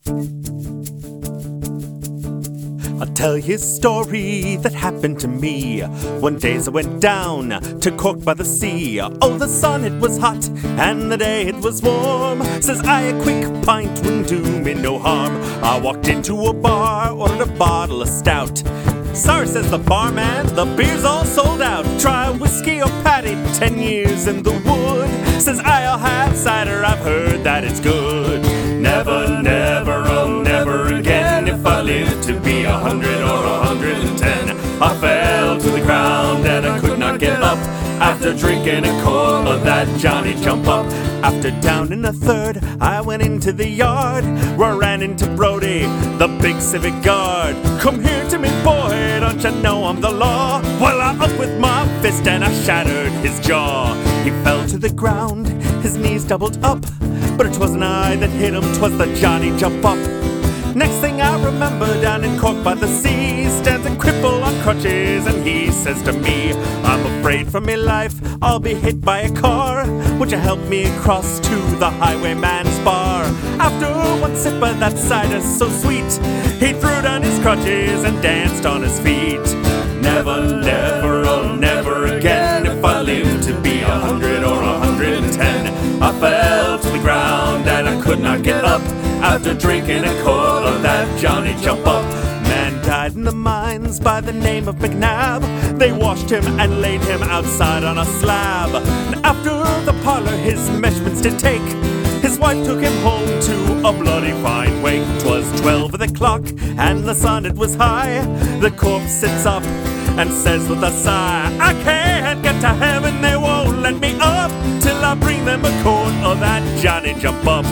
I'll tell you a story that happened to me. One day as I went down to Cork by the sea. Oh, the sun, it was hot, and the day it was warm. Says I, a quick pint wouldn't do me no harm. I walked into a bar, ordered a bottle of stout. Sorry, says the barman, the beer's all sold out. Try whiskey or paddy, 10 years in the wood. Says I'll have cider, I've heard that it's good. Never, never, oh never again. If I live to be 100 or 110. I fell to the ground and I could not get up after drinking a quart of that Johnny Jump Up. After down in a third, I went into the yard where I ran into Brody, the big civic guard. Come here to me, boy, don't you know I'm the law? Well, I up with my fist and I shattered his jaw. He fell to the ground, his knees doubled up, but it wasn't I that hit him, 'twas the Johnny Jump Up. Next thing I remember, down in Cork by the sea, stands a cripple on crutches and he says to me, I'm afraid for me life, I'll be hit by a car. Would you help me across to the highwayman's bar? After one sip of that cider so sweet, he threw down his crutches and danced on his feet. Never, never, oh never again. If I live to be 100 or 110. I fell to the ground and I could not get up after drinking a quart of that Johnny Jump Up. Man died in the mines by the name of McNabb. They washed him and laid him outside on a slab. And after the parlour his measurements did take, his wife took him home to a bloody fine wake. 'Twas 12 of the clock and the sun it was high. The corpse sits up and says with a sigh, I can't get to heaven, they won't let me up till I bring them a quart of that Johnny Jump Up.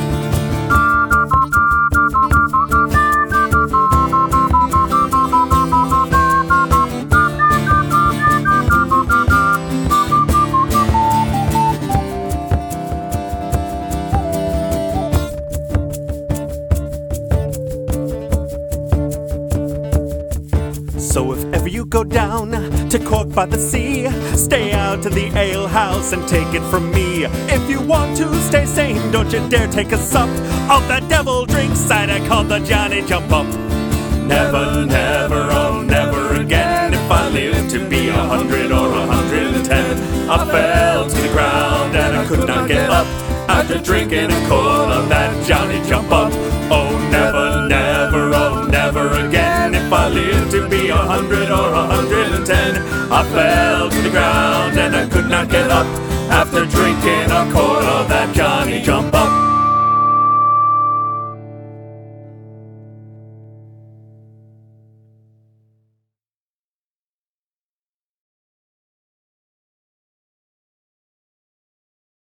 So if ever you go down to Cork by the sea, stay out to the ale house and take it from me. If you want to stay sane, don't you dare take a sup of that devil drink cider called the Johnny Jump Up. Never, never, oh never again. If I live to be 100 or 110. I fell to the ground and I could not get up after drinking a quart of that Johnny Jump Up. Oh never, never, oh never again. If I live to be 100 or 110. I fell to the ground and I could not get up